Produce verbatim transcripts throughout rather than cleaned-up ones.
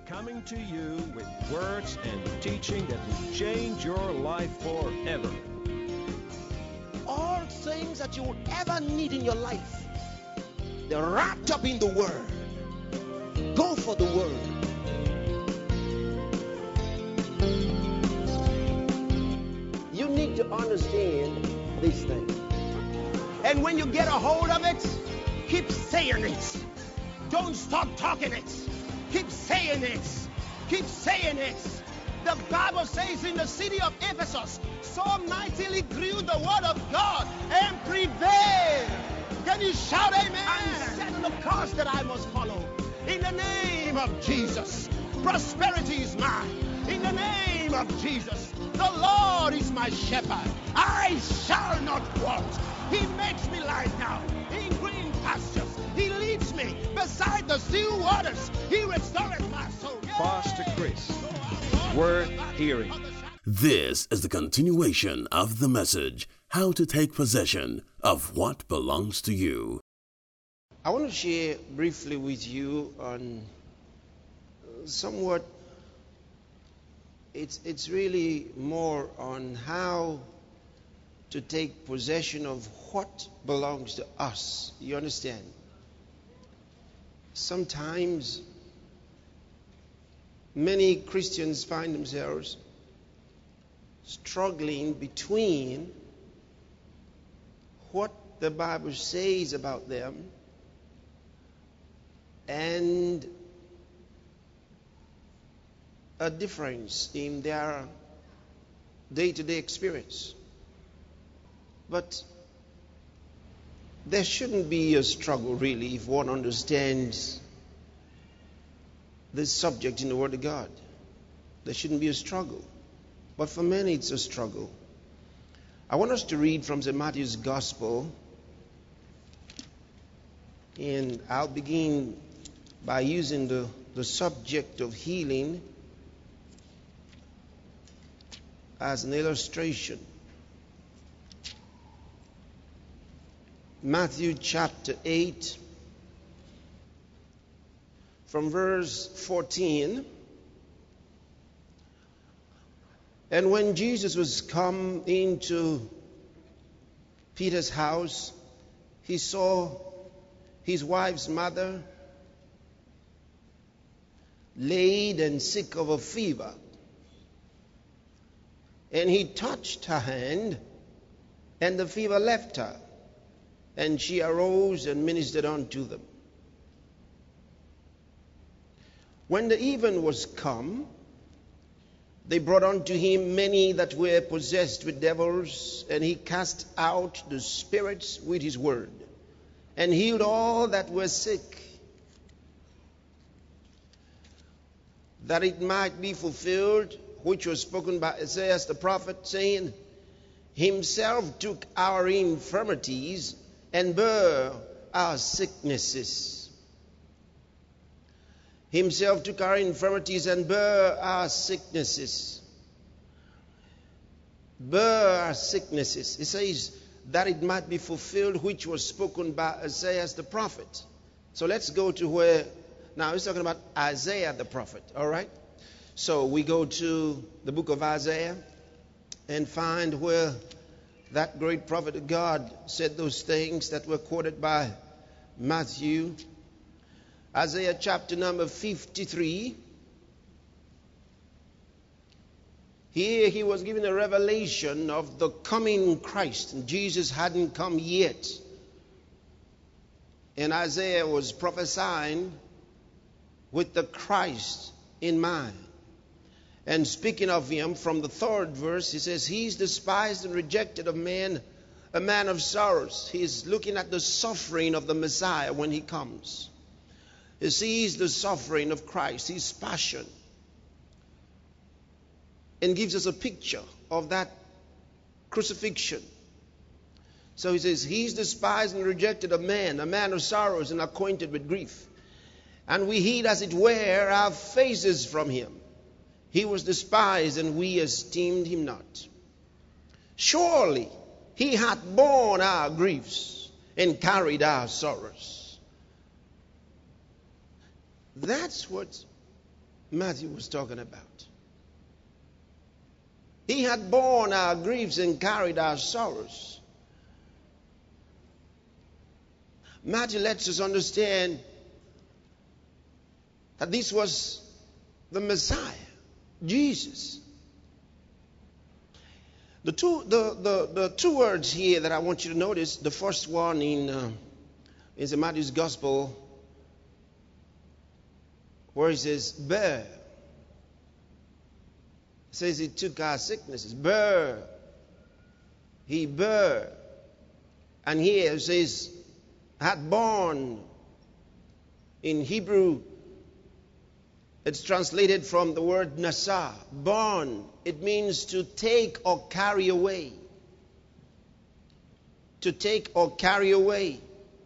coming to you with words and teaching that will change your life forever. All things that you would ever need in your life, they're wrapped up in the Word. Go for the Word. You need to understand these things. And when you get a hold of it, keep saying it. Don't stop talking it. Keep saying it. Keep saying it. The Bible says in the city of Ephesus, so mightily grew the word of God and prevailed. Can you shout amen? I'm setting the course that I must follow. In the name of Jesus, prosperity is mine. In the name of Jesus, the Lord is my shepherd. I shall not want. He makes me lie down in green pastures. He leads me beside the still waters. He restores my soul. Pastor Chris, worth hearing. This is the continuation of the message, How to Take Possession of What Belongs to You. I want to share briefly with you on somewhat, it's, it's really more on how to take possession of what belongs to us. You understand? Sometimes many Christians find themselves struggling between what the Bible says about them and a difference in their day-to-day experience. But there shouldn't be a struggle, really, if one understands this subject in the Word of God. There shouldn't be a struggle. But for many, it's a struggle. I want us to read from Saint Matthew's Gospel. And I'll begin by using the, the subject of healing as an illustration. Matthew chapter eight, from verse fourteen. And when Jesus was come into Peter's house, he saw his wife's mother laid and sick of a fever. And he touched her hand, and the fever left her. And she arose and ministered unto them. When the even was come, they brought unto him many that were possessed with devils, and he cast out the spirits with his word, and healed all that were sick, that it might be fulfilled, which was spoken by Isaiah the prophet, saying, Himself took our infirmities and bear our sicknesses. Himself took our infirmities and bear our sicknesses. Bear our sicknesses. It says that it might be fulfilled, which was spoken by Isaiah the prophet. So let's go to where, now he's talking about Isaiah the prophet, all right? So we go to the book of Isaiah and find where that great prophet of God said those things that were quoted by Matthew. Isaiah chapter number fifty-three. Here he was given a revelation of the coming Christ. And Jesus hadn't come yet. And Isaiah was prophesying with the Christ in mind. And speaking of him, from the third verse, he says, He's despised and rejected of men, a man of sorrows. He's looking at the suffering of the Messiah when he comes. He sees the suffering of Christ, his passion, and gives us a picture of that crucifixion. So he says, He's despised and rejected of men, a man of sorrows and acquainted with grief. And we hid, as it were, our faces from him. He was despised, and we esteemed him not. Surely he hath borne our griefs and carried our sorrows. That's what Matthew was talking about. He had borne our griefs and carried our sorrows. Matthew lets us understand that this was the Messiah, Jesus. The two, the, the, the two words here that I want you to notice, the first one in, uh, is in Matthew's Gospel, where he says, bear. It says he took our sicknesses. Bear. He bear. And here it says, had borne. In Hebrew, it's translated from the word nasa, borne. It means to take or carry away. To take or carry away.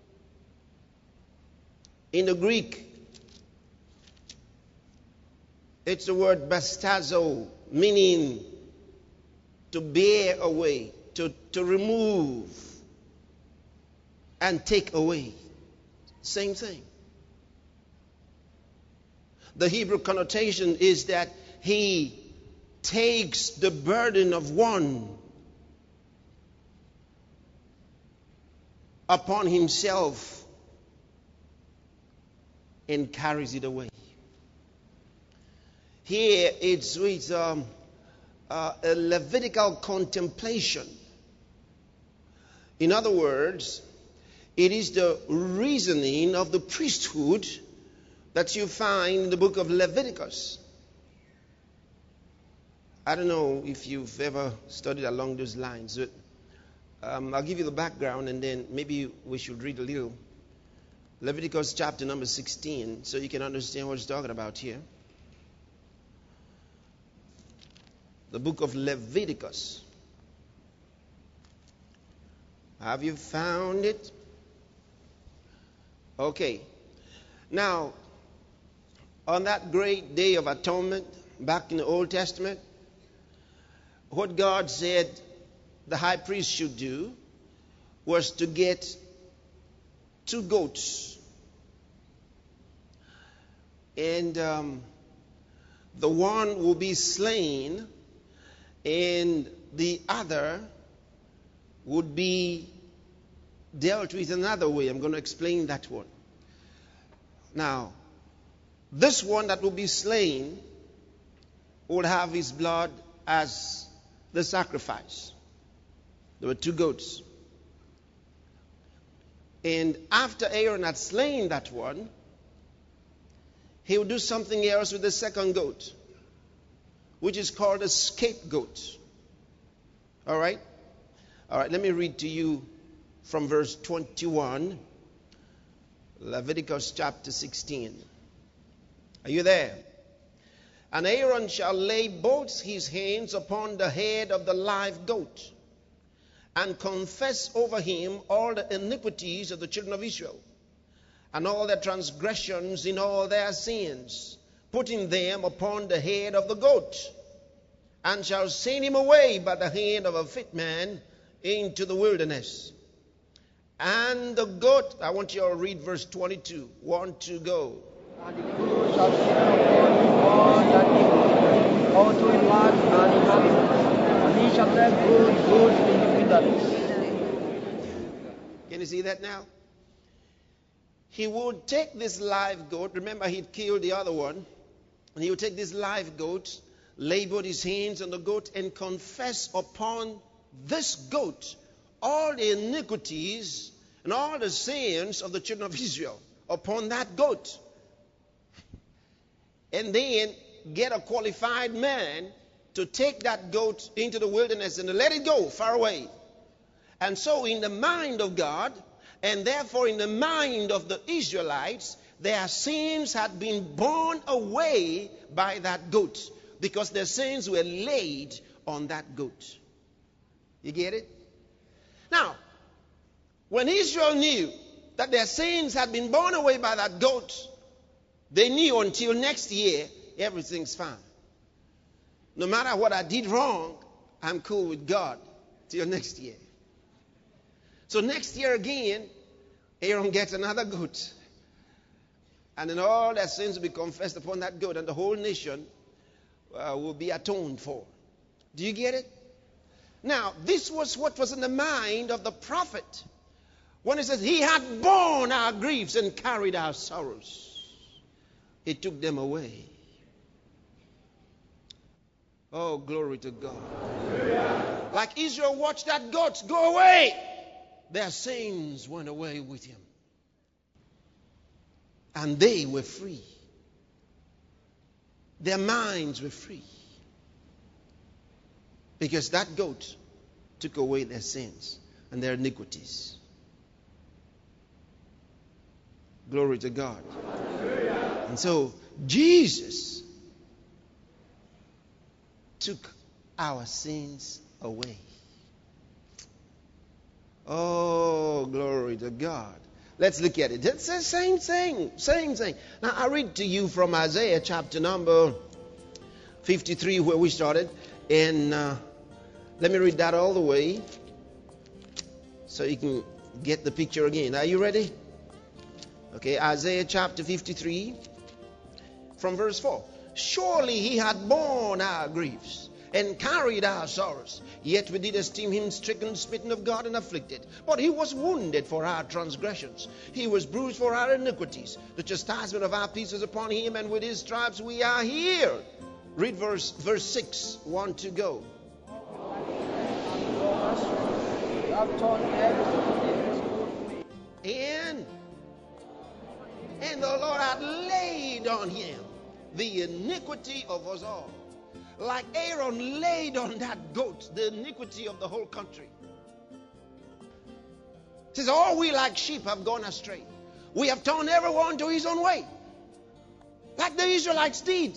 In the Greek, it's the word bastazo, meaning to bear away, to, to remove and take away. Same thing. The Hebrew connotation is that he takes the burden of one upon himself and carries it away. Here it's with um, uh, a Levitical contemplation. In other words, it is the reasoning of the priesthood that you find in the book of Leviticus. I don't know if you've ever studied along those lines. But, um, I'll give you the background and then maybe we should read a little. Leviticus chapter number sixteen, so you can understand what it's talking about here. The book of Leviticus. Have you found it? Okay. Now, on that great day of atonement, back in the Old Testament, what God said the high priest should do was to get two goats. And um, the one will be slain, and the other would be dealt with another way. I'm going to explain that one. Now, this one that will be slain would have his blood as the sacrifice. There were two goats. And after Aaron had slain that one, he would do something else with the second goat, which is called a scapegoat. All right? All right, let me read to you from verse twenty-one, Leviticus chapter sixteen. Are you there? And Aaron shall lay both his hands upon the head of the live goat, and confess over him all the iniquities of the children of Israel, and all their transgressions in all their sins, putting them upon the head of the goat, and shall send him away by the hand of a fit man into the wilderness. And the goat, I want you to read verse twenty-two. One, two, go. And the goat shall stand upon that hill, also in land and inhabitants, and he shall let go the goats in the wilderness. Can you see that now? He would take this live goat. Remember, he'd killed the other one. And he would take this live goat, lay both his hands on the goat, and confess upon this goat all the iniquities and all the sins of the children of Israel upon that goat. And then get a qualified man to take that goat into the wilderness and to let it go far away. And so in the mind of God, and therefore in the mind of the Israelites, their sins had been borne away by that goat, because their sins were laid on that goat. You get it? Now, when Israel knew that their sins had been borne away by that goat, they knew until next year, everything's fine. No matter what I did wrong, I'm cool with God till next year. So next year again, Aaron gets another goat. And then all their sins will be confessed upon that goat, and the whole nation uh, will be atoned for. Do you get it? Now, this was what was in the mind of the prophet when he says, he had borne our griefs and carried our sorrows. He took them away. Oh, glory to God. Yeah. Like Israel watched that goat go away, their sins went away with him. And they were free. Their minds were free. Because that goat took away their sins and their iniquities. Glory to God. And so Jesus took our sins away. Oh, glory to God. Let's look at it. It's the same thing. Same thing. Now, I read to you from Isaiah chapter number fifty-three, where we started. And uh, let me read that all the way so you can get the picture again. Are you ready? Okay, Isaiah chapter fifty-three from verse four. Surely he had borne our griefs and carried our sorrows. Yet we did esteem him stricken, smitten of God, and afflicted. But he was wounded for our transgressions. He was bruised for our iniquities. The chastisement of our peace is upon him, and with his stripes we are healed. Read verse verse six. One to go. And, and the Lord had laid on him the iniquity of us all. Like Aaron laid on that goat the iniquity of the whole country. It says, all we like sheep have gone astray. We have turned everyone to his own way. Like the Israelites did.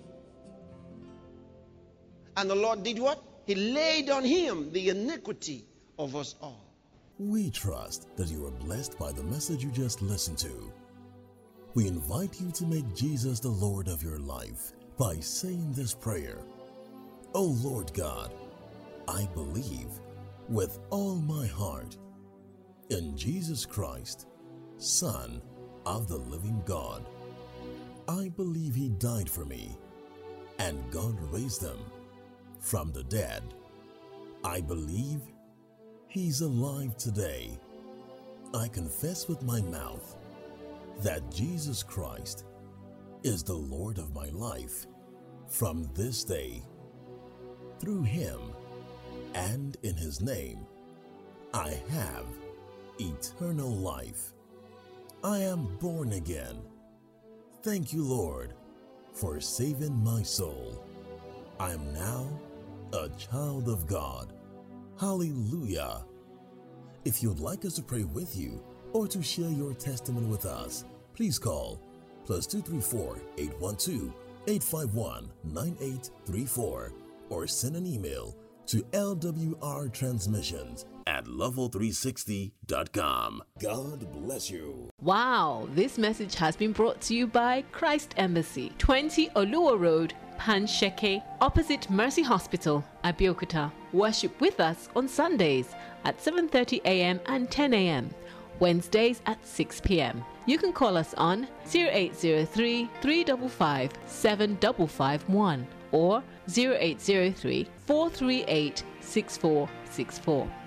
And the Lord did what? He laid on him the iniquity of us all. We trust that you are blessed by the message you just listened to. We invite you to make Jesus the Lord of your life by saying this prayer. Oh Lord God, I believe with all my heart in Jesus Christ, Son of the living God. I believe he died for me and God raised him from the dead. I believe he's alive today. I confess with my mouth that Jesus Christ is the Lord of my life from this day. Through him and in his name, I have eternal life. I am born again. Thank you, Lord, for saving my soul. I am now a child of God. Hallelujah. If you'd like us to pray with you or to share your testimony with us, please call plus two three four, eight one two, eight five one, nine eight three four or send an email to L W R transmissions at level three sixty dot com. God bless you. Wow, this message has been brought to you by Christ Embassy, twenty Oluwa Road, Pansheke, opposite Mercy Hospital, Abeokuta. Worship with us on Sundays at seven thirty a.m. and ten a.m. Wednesdays at six p.m. You can call us on zero eight zero three, three five five, seven five five one or zero eight zero three, four three eight, six four six four.